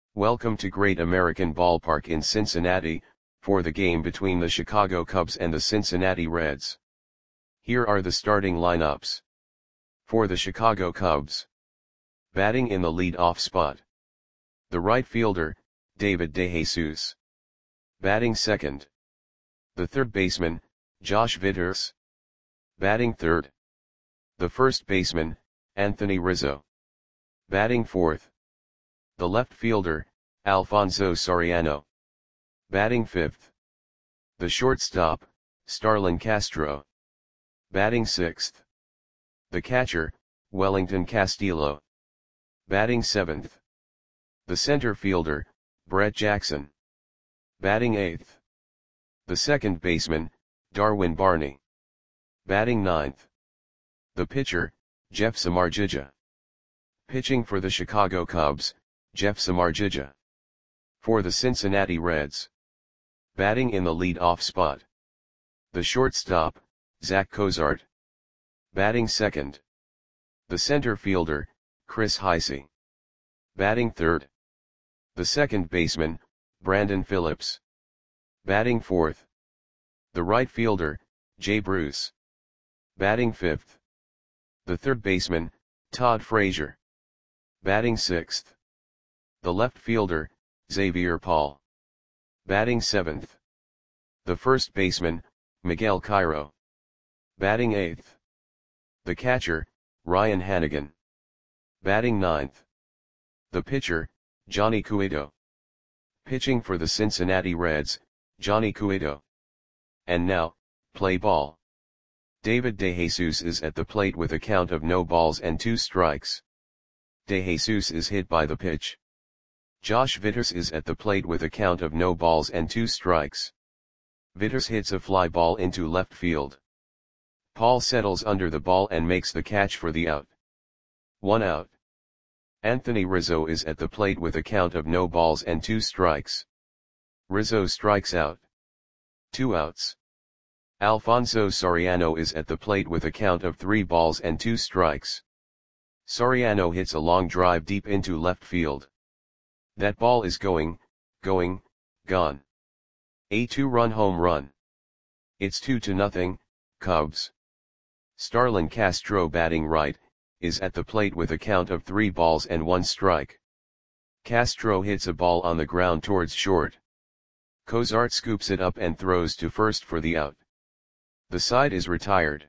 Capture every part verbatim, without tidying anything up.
Welcome to Great American Ballpark in Cincinnati, for the game between the Chicago Cubs and the Cincinnati Reds. Here are the starting lineups. For the Chicago Cubs. Batting in the lead-off spot. The right fielder, David DeJesus. Batting second. The third baseman, Josh Vitters. Batting third. The first baseman, Anthony Rizzo. Batting fourth. The left fielder, Alfonso Soriano. Batting fifth. The shortstop, Starlin Castro. Batting sixth. The catcher, Wellington Castillo. Batting seventh. The center fielder, Brett Jackson. Batting eighth. The second baseman, Darwin Barney. Batting ninth. The pitcher, Jeff Samardzija. Pitching for the Chicago Cubs, Jeff Samardzija. For the Cincinnati Reds. Batting in the lead-off spot. The shortstop, Zach Cozart. Batting second. The center fielder, Chris Heisey. Batting third. The second baseman, Brandon Phillips. Batting fourth. The right fielder, Jay Bruce. Batting fifth. The third baseman, Todd Frazier. Batting sixth. The left fielder, Xavier Paul. Batting seventh. The first baseman, Miguel Cairo. Batting eighth. The catcher, Ryan Hanigan. Batting ninth. The pitcher, Johnny Cueto. Pitching for the Cincinnati Reds, Johnny Cueto. And now, play ball. David DeJesus is at the plate with a count of no balls and two strikes. DeJesus is hit by the pitch. Josh Vitters is at the plate with a count of no balls and two strikes. Vitters hits a fly ball into left field. Paul settles under the ball and makes the catch for the out. One out. Anthony Rizzo is at the plate with a count of no balls and two strikes. Rizzo strikes out. Two outs. Alfonso Soriano is at the plate with a count of three balls and two strikes. Soriano hits a long drive deep into left field. That ball is going, going, gone. A two-run home run. It's two to nothing, Cubs. Starlin Castro, batting right, is at the plate with a count of three balls and one strike. Castro hits a ball on the ground towards short. Cozart scoops it up and throws to first for the out. The side is retired.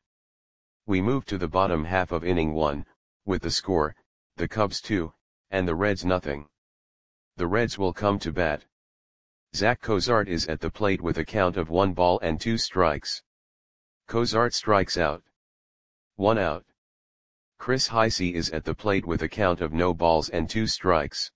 We move to the bottom half of inning one, with the score, the Cubs two, and the Reds nothing. The Reds will come to bat. Zach Cozart is at the plate with a count of one ball and two strikes. Cozart strikes out. One out. Chris Heisey is at the plate with a count of no balls and two strikes.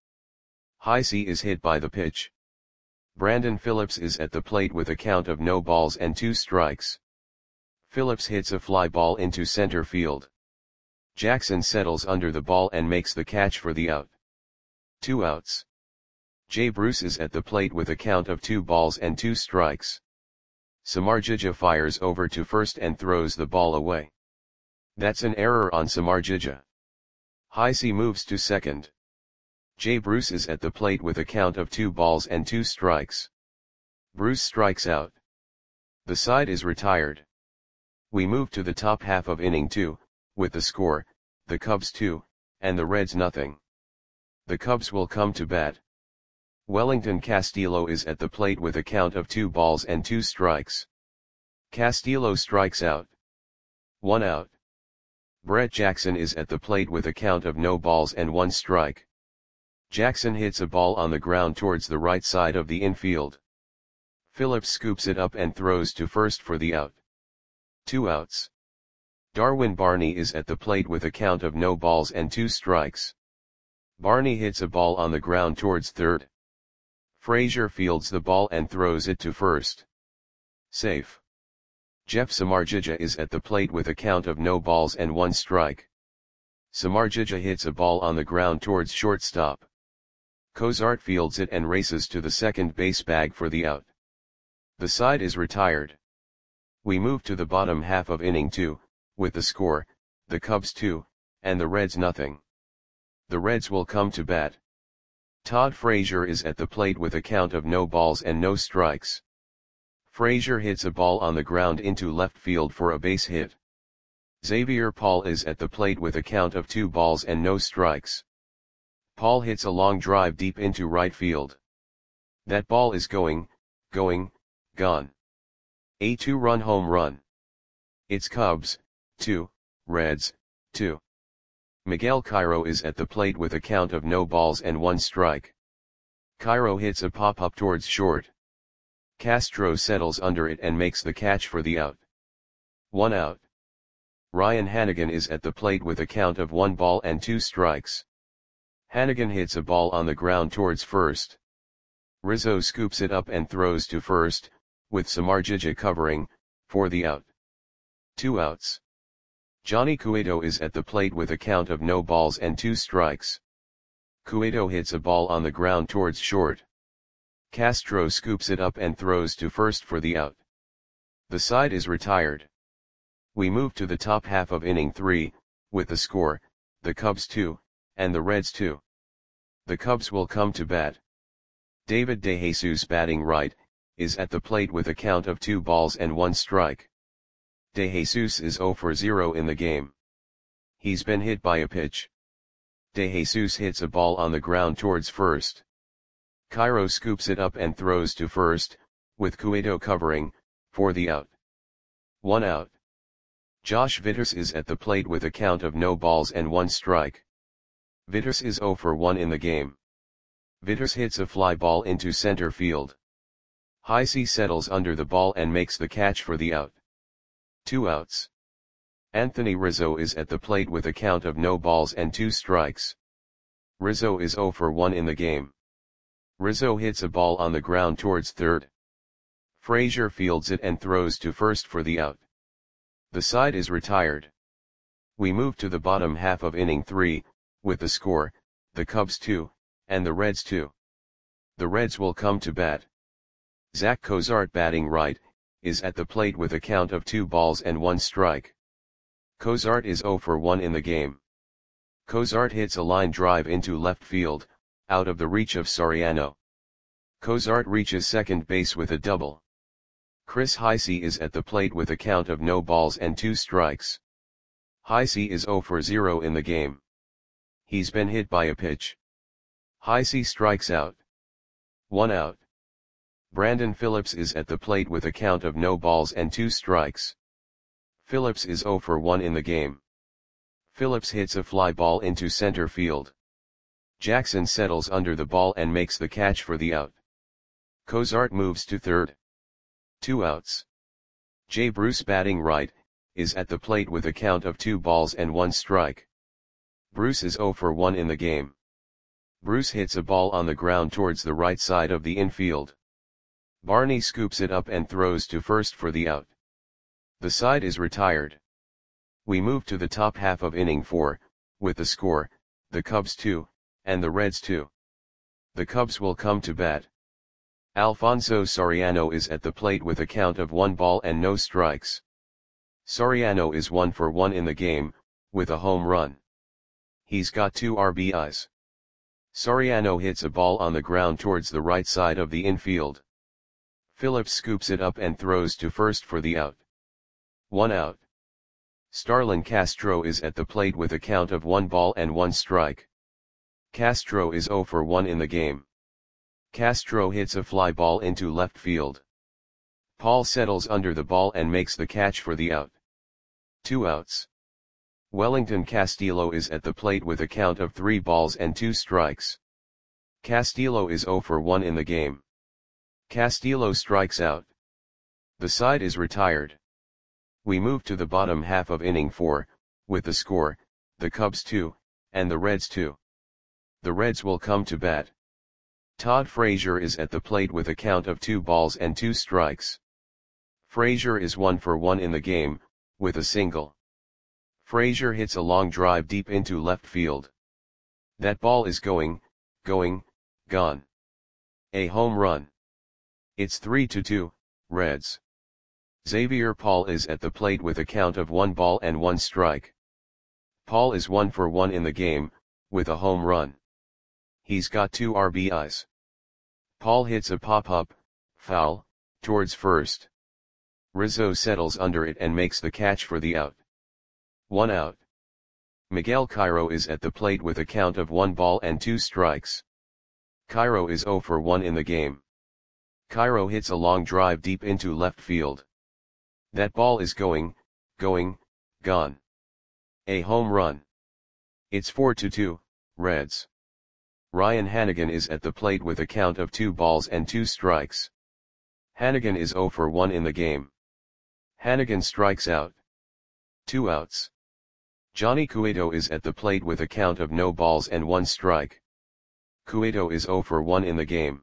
Heisey is hit by the pitch. Brandon Phillips is at the plate with a count of no balls and two strikes. Phillips hits a fly ball into center field. Jackson settles under the ball and makes the catch for the out. Two outs. Jay Bruce is at the plate with a count of two balls and two strikes. Samardzija fires over to first and throws the ball away. That's an error on Samardzija. Heisey moves to second. Jay Bruce is at the plate with a count of two balls and two strikes. Bruce strikes out. The side is retired. We move to the top half of inning two, with the score, the Cubs two, and the Reds nothing. The Cubs will come to bat. Wellington Castillo is at the plate with a count of two balls and two strikes. Castillo strikes out. One out. Brett Jackson is at the plate with a count of no balls and one strike. Jackson hits a ball on the ground towards the right side of the infield. Phillips scoops it up and throws to first for the out. Two outs. Darwin Barney is at the plate with a count of no balls and two strikes. Barney hits a ball on the ground towards third. Frazier fields the ball and throws it to first. Safe. Jeff Samardzija is at the plate with a count of no balls and one strike. Samardzija hits a ball on the ground towards shortstop. Cozart fields it and races to the second base bag for the out. The side is retired. We move to the bottom half of inning two, with the score, the Cubs two, and the Reds nothing. The Reds will come to bat. Todd Frazier is at the plate with a count of no balls and no strikes. Frazier hits a ball on the ground into left field for a base hit. Xavier Paul is at the plate with a count of two balls and no strikes. Paul hits a long drive deep into right field. That ball is going, going, gone. A two-run home run. It's Cubs, two, Reds, two. Miguel Cairo is at the plate with a count of no balls and one strike. Cairo hits a pop-up towards short. Castro settles under it and makes the catch for the out. One out. Ryan Hanigan is at the plate with a count of one ball and two strikes. Hanigan hits a ball on the ground towards first. Rizzo scoops it up and throws to first, with Samardzija covering, for the out. Two outs. Johnny Cueto is at the plate with a count of no balls and two strikes. Cueto hits a ball on the ground towards short. Castro scoops it up and throws to first for the out. The side is retired. We move to the top half of inning three, with the score, the Cubs two, and the Reds two. The Cubs will come to bat. David DeJesus, batting right, is at the plate with a count of two balls and one strike. DeJesus is zero for zero in the game. He's been hit by a pitch. DeJesus hits a ball on the ground towards first. Cairo scoops it up and throws to first, with Cueto covering, for the out. One out. Josh Vitters is at the plate with a count of no balls and one strike. Vitters is zero for one in the game. Vitters hits a fly ball into center field. Heisey settles under the ball and makes the catch for the out. Two outs. Anthony Rizzo is at the plate with a count of no balls and two strikes. Rizzo is zero for one in the game. Rizzo hits a ball on the ground towards third. Frazier fields it and throws to first for the out. The side is retired. We move to the bottom half of inning three, with the score, the Cubs two, and the Reds two. The Reds will come to bat. Zach Cozart, batting right, is at the plate with a count of two balls and one strike. Cozart is zero for one in the game. Cozart hits a line drive into left field, out of the reach of Soriano. Cozart reaches second base with a double. Chris Heisey is at the plate with a count of no balls and two strikes. Heisey is zero for zero in the game. He's been hit by a pitch. Heisey strikes out. One out. Brandon Phillips is at the plate with a count of no balls and two strikes. Phillips is zero for one in the game. Phillips hits a fly ball into center field. Jackson settles under the ball and makes the catch for the out. Cozart moves to third. Two outs. Jay Bruce, batting right, is at the plate with a count of two balls and one strike. Bruce is zero for one in the game. Bruce hits a ball on the ground towards the right side of the infield. Barney scoops it up and throws to first for the out. The side is retired. We move to the top half of inning four, with the score, the Cubs two, and the Reds two. The Cubs will come to bat. Alfonso Soriano is at the plate with a count of one ball and no strikes. Soriano is one for one in the game, with a home run. He's got two R B Is. Soriano hits a ball on the ground towards the right side of the infield. Phillips scoops it up and throws to first for the out. One out. Starlin Castro is at the plate with a count of one ball and one strike. Castro is zero for one in the game. Castro hits a fly ball into left field. Paul settles under the ball and makes the catch for the out. Two outs. Wellington Castillo is at the plate with a count of three balls and two strikes. Castillo is zero for one in the game. Castillo strikes out. The side is retired. We move to the bottom half of inning four, with the score, the Cubs two, and the Reds two. The Reds will come to bat. Todd Frazier is at the plate with a count of two balls and two strikes. Frazier is one for one in the game, with a single. Frazier hits a long drive deep into left field. That ball is going, going, gone. A home run. It's three to two, Reds. Xavier Paul is at the plate with a count of one ball and one strike. Paul is one for one in the game, with a home run. He's got two R B Is. Paul hits a pop-up, foul, towards first. Rizzo settles under it and makes the catch for the out. One out. Miguel Cairo is at the plate with a count of one ball and two strikes. Cairo is zero for one in the game. Cairo hits a long drive deep into left field. That ball is going, going, gone. A home run. It's four to two, Reds. Ryan Hanigan is at the plate with a count of two balls and two strikes. Hanigan is zero for one in the game. Hanigan strikes out. Two outs. Johnny Cueto is at the plate with a count of no balls and one strike. Cueto is zero for one in the game.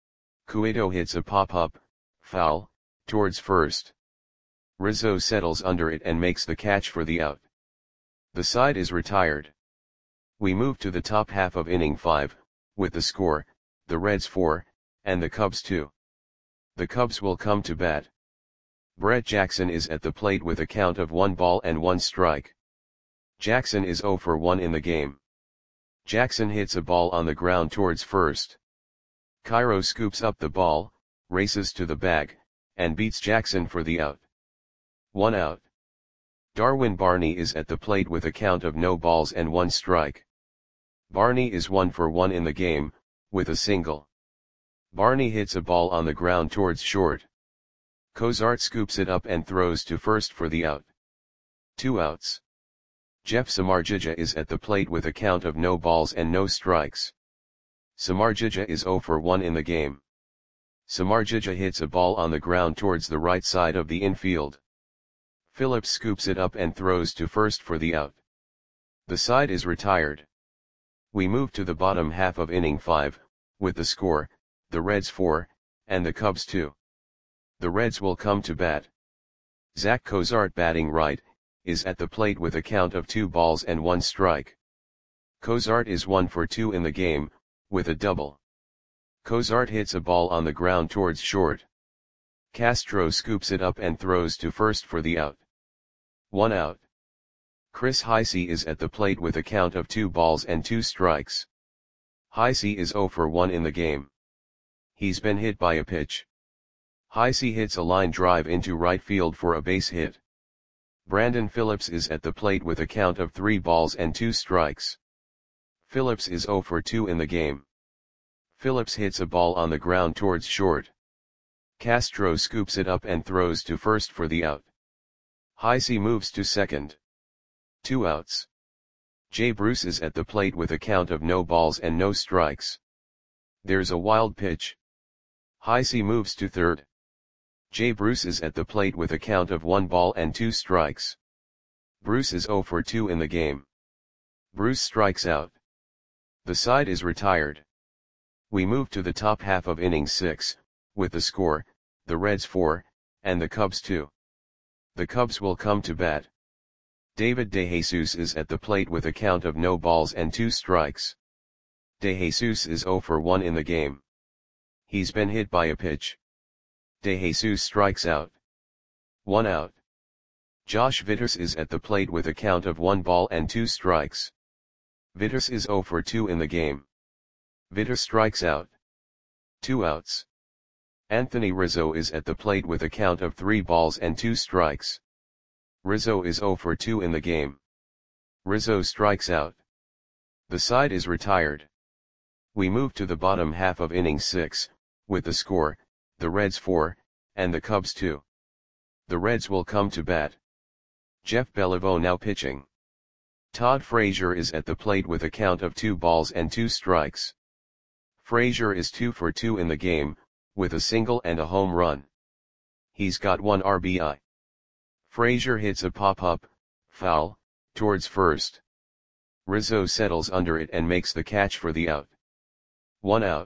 Cueto hits a pop-up, foul, towards first. Rizzo settles under it and makes the catch for the out. The side is retired. We move to the top half of inning five, with the score, the Reds four, and the Cubs two. The Cubs will come to bat. Brett Jackson is at the plate with a count of one ball and one strike. Jackson is zero for one in the game. Jackson hits a ball on the ground towards first. Cairo scoops up the ball, races to the bag, and beats Jackson for the out. One out. Darwin Barney is at the plate with a count of no balls and one strike. Barney is one for one in the game, with a single. Barney hits a ball on the ground towards short. Cozart scoops it up and throws to first for the out. Two outs. Jeff Samardzija is at the plate with a count of no balls and no strikes. Samardzija is zero for one in the game. Samardzija hits a ball on the ground towards the right side of the infield. Phillips scoops it up and throws to first for the out. The side is retired. We move to the bottom half of inning five, with the score, the Reds four, and the Cubs two. The Reds will come to bat. Zach Cozart, batting right, is at the plate with a count of two balls and one strike. Cozart is one for two in the game, with a double. Cozart hits a ball on the ground towards short. Castro scoops it up and throws to first for the out. One out. Chris Heisey is at the plate with a count of two balls and two strikes. Heisey is zero for one in the game. He's been hit by a pitch. Heisey hits a line drive into right field for a base hit. Brandon Phillips is at the plate with a count of three balls and two strikes. Phillips is zero for two in the game. Phillips hits a ball on the ground towards short. Castro scoops it up and throws to first for the out. Heisey moves to second. Two outs. Jay Bruce is at the plate with a count of no balls and no strikes. There's a wild pitch. Heisey moves to third. Jay Bruce is at the plate with a count of one ball and two strikes. Bruce is zero for two in the game. Bruce strikes out. The side is retired. We move to the top half of inning six, with the score, the Reds four, and the Cubs two. The Cubs will come to bat. David DeJesus is at the plate with a count of no balls and two strikes. DeJesus is zero for one in the game. He's been hit by a pitch. DeJesus strikes out. One out. Josh Vitters is at the plate with a count of one ball and two strikes. Vitters is zero for two in the game. Vitters strikes out. Two outs. Anthony Rizzo is at the plate with a count of three balls and two strikes. Rizzo is zero for two in the game. Rizzo strikes out. The side is retired. We move to the bottom half of inning six, with the score, the Reds four, and the Cubs two. The Reds will come to bat. Jeff Beliveau now pitching. Todd Frazier is at the plate with a count of two balls and two strikes. Frazier is two for two in the game, with a single and a home run. He's got one R B I. Frazier hits a pop-up, foul, towards first. Rizzo settles under it and makes the catch for the out. One out.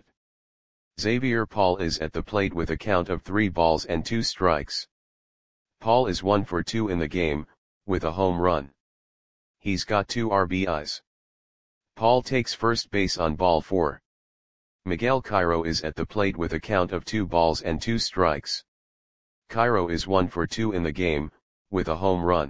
Xavier Paul is at the plate with a count of three balls and two strikes. Paul is one for two in the game, with a home run. He's got two R B Is. Paul takes first base on ball four. Miguel Cairo is at the plate with a count of two balls and two strikes. Cairo is one for two in the game, with a home run.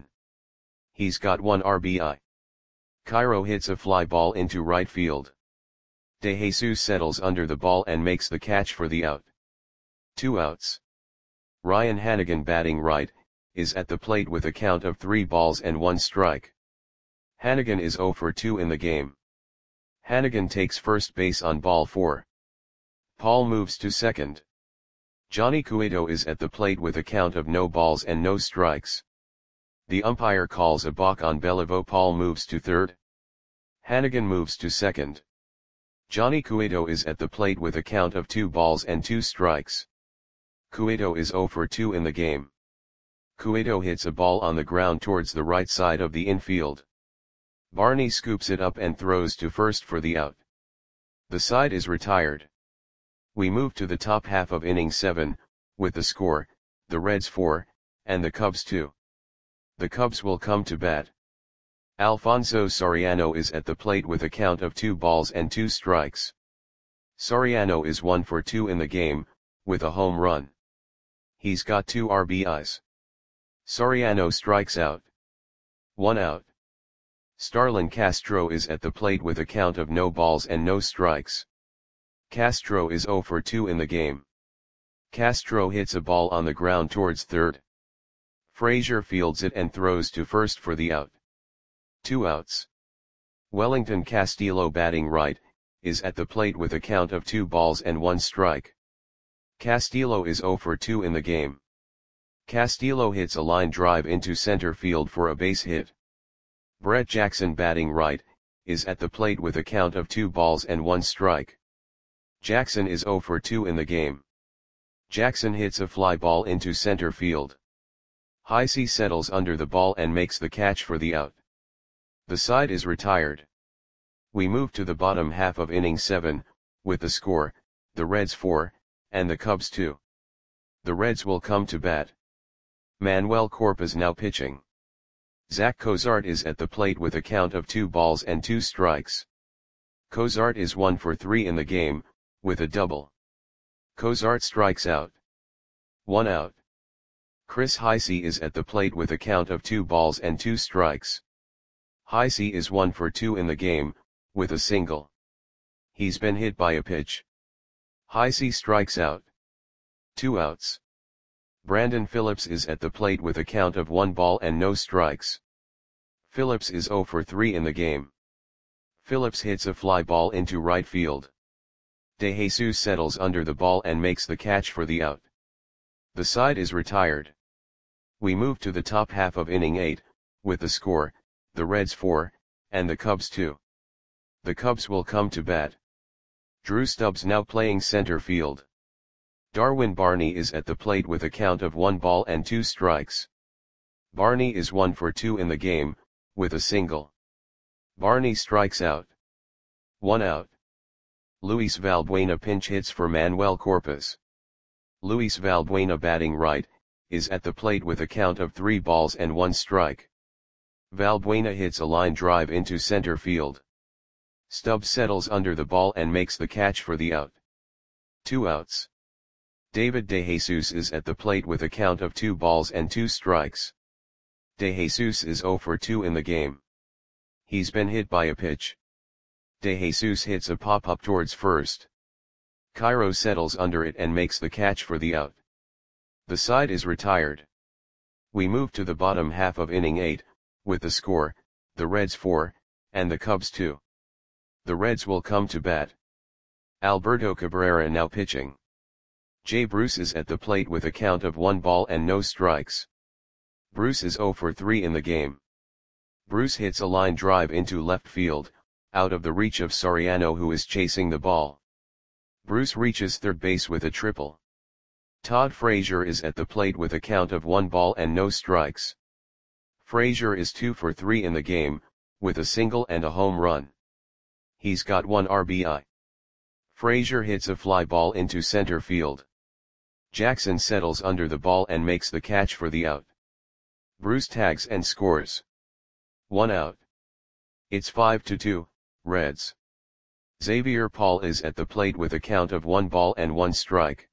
He's got one R B I. Cairo hits a fly ball into right field. De Jesus settles under the ball and makes the catch for the out. Two outs. Ryan Hanigan, batting right, is at the plate with a count of three balls and one strike. Hanigan is oh for two in the game. Hanigan takes first base on ball four. Paul moves to second. Johnny Cueto is at the plate with a count of no balls and no strikes. The umpire calls a balk on Beliveau. Paul moves to third. Hanigan moves to second. Johnny Cueto is at the plate with a count of two balls and two strikes. Cueto is oh for two in the game. Cueto hits a ball on the ground towards the right side of the infield. Barney scoops it up and throws to first for the out. The side is retired. We move to the top half of inning seven, with the score, the Reds four, and the Cubs two. The Cubs will come to bat. Alfonso Soriano is at the plate with a count of two balls and two strikes. Soriano is one for two in the game, with a home run. He's got two R B Is. Soriano strikes out. One out. Starlin Castro is at the plate with a count of no balls and no strikes. Castro is oh for two in the game. Castro hits a ball on the ground towards third. Frazier fields it and throws to first for the out. Two outs. Wellington Castillo, batting right, is at the plate with a count of two balls and one strike. Castillo is oh for two in the game. Castillo hits a line drive into center field for a base hit. Brett Jackson, batting right, is at the plate with a count of two balls and one strike. Jackson is oh for two in the game. Jackson hits a fly ball into center field. Heisey settles under the ball and makes the catch for the out. The side is retired. We move to the bottom half of inning seven, with the score, the Reds four, and the Cubs two. The Reds will come to bat. Manuel Corpus now pitching. Zach Cozart is at the plate with a count of two balls and two strikes. Cozart is one for three in the game, with a double. Cozart strikes out. One out. Chris Heisey is at the plate with a count of two balls and two strikes. Heisey is one for two in the game, with a single. He's been hit by a pitch. Heisey strikes out. Two outs. Brandon Phillips is at the plate with a count of one ball and no strikes. Phillips is oh for three in the game. Phillips hits a fly ball into right field. De Jesus settles under the ball and makes the catch for the out. The side is retired. We move to the top half of inning eight, with the score, the Reds four, and the Cubs two. The Cubs will come to bat. Drew Stubbs now playing center field. Darwin Barney is at the plate with a count of one ball and two strikes. Barney is one for two in the game, with a single. Barney strikes out. One out. Luis Valbuena pinch hits for Manuel Corpus. Luis Valbuena, batting right, is at the plate with a count of three balls and one strike. Valbuena hits a line drive into center field. Stubbs settles under the ball and makes the catch for the out. Two outs. David De Jesus is at the plate with a count of two balls and two strikes. De Jesus is oh for two in the game. He's been hit by a pitch. De Jesus hits a pop-up towards first. Cairo settles under it and makes the catch for the out. The side is retired. We move to the bottom half of inning eight, with the score, the Reds four, and the Cubs two. The Reds will come to bat. Alberto Cabrera now pitching. Jay Bruce is at the plate with a count of one ball and no strikes. Bruce is oh for three in the game. Bruce hits a line drive into left field, out of the reach of Soriano, who is chasing the ball. Bruce reaches third base with a triple. Todd Frazier is at the plate with a count of one ball and no strikes. Frazier is two for three in the game, with a single and a home run. He's got one R B I. Frazier hits a fly ball into center field. Jackson settles under the ball and makes the catch for the out. Bruce tags and scores. One out. It's five to two, Reds. Xavier Paul is at the plate with a count of one ball and one strike.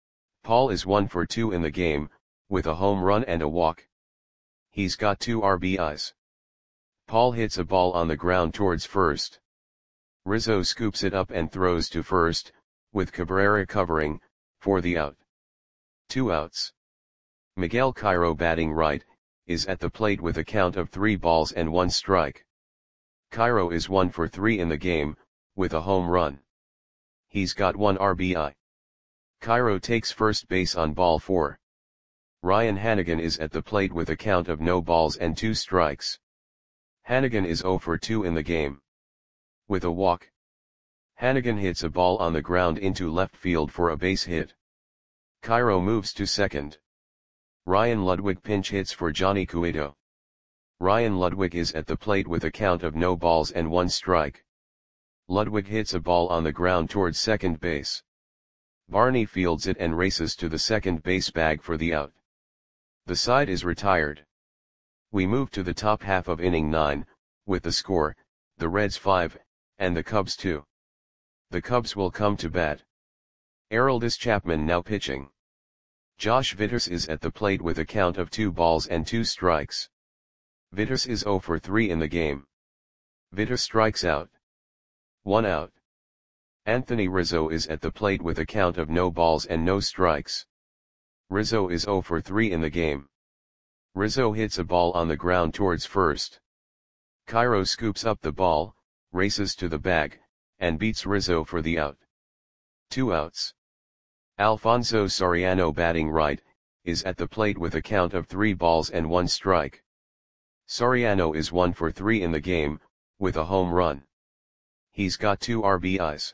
Paul is one for two in the game, with a home run and a walk. He's got two R B Is. Paul hits a ball on the ground towards first. Rizzo scoops it up and throws to first, with Cabrera covering, for the out. Two outs. Miguel Cairo, batting right, is at the plate with a count of three balls and one strike. Cairo is one for three in the game, with a home run. He's got one R B I. Cairo takes first base on ball four. Ryan Hanigan is at the plate with a count of no balls and two strikes. Hanigan is zero for two in the game. With a walk, Hanigan hits a ball on the ground into left field for a base hit. Cairo moves to second. Ryan Ludwig pinch hits for Johnny Cueto. Ryan Ludwig is at the plate with a count of no balls and one strike. Ludwig hits a ball on the ground towards second base. Barney fields it and races to the second base bag for the out. The side is retired. We move to the top half of inning nine, with the score, the Reds five, and the Cubs two. The Cubs will come to bat. Aroldis Chapman now pitching. Josh Vitters is at the plate with a count of two balls and two strikes. Vitters is zero for three in the game. Vitters strikes out. One out. Anthony Rizzo is at the plate with a count of no balls and no strikes. Rizzo is zero for three in the game. Rizzo hits a ball on the ground towards first. Cairo scoops up the ball, races to the bag, and beats Rizzo for the out. Two outs. Alfonso Soriano, batting right, is at the plate with a count of three balls and one strike. Soriano is one for three in the game, with a home run. He's got two R B Is.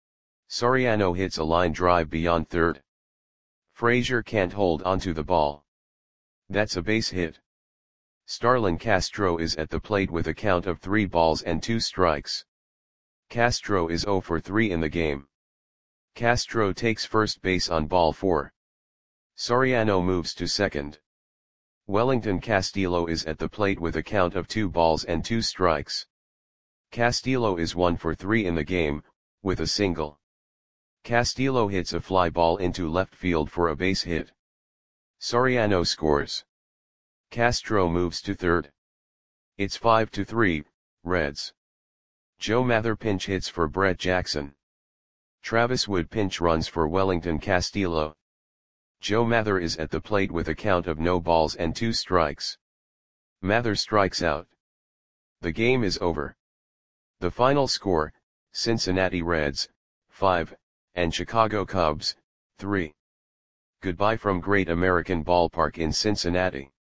Soriano hits a line drive beyond third. Frazier can't hold onto the ball. That's a base hit. Starlin Castro is at the plate with a count of three balls and two strikes. Castro is zero for three in the game. Castro takes first base on ball four. Soriano moves to second. Wellington Castillo is at the plate with a count of two balls and two strikes. Castillo is one for three in the game, with a single. Castillo hits a fly ball into left field for a base hit. Soriano scores. Castro moves to third. It's five to three, Reds. Joe Mather pinch hits for Brett Jackson. Travis Wood pinch runs for Wellington Castillo. Joe Mather is at the plate with a count of no balls and two strikes. Mather strikes out. The game is over. The final score, Cincinnati Reds, five, and Chicago Cubs, three. Goodbye from Great American Ballpark in Cincinnati.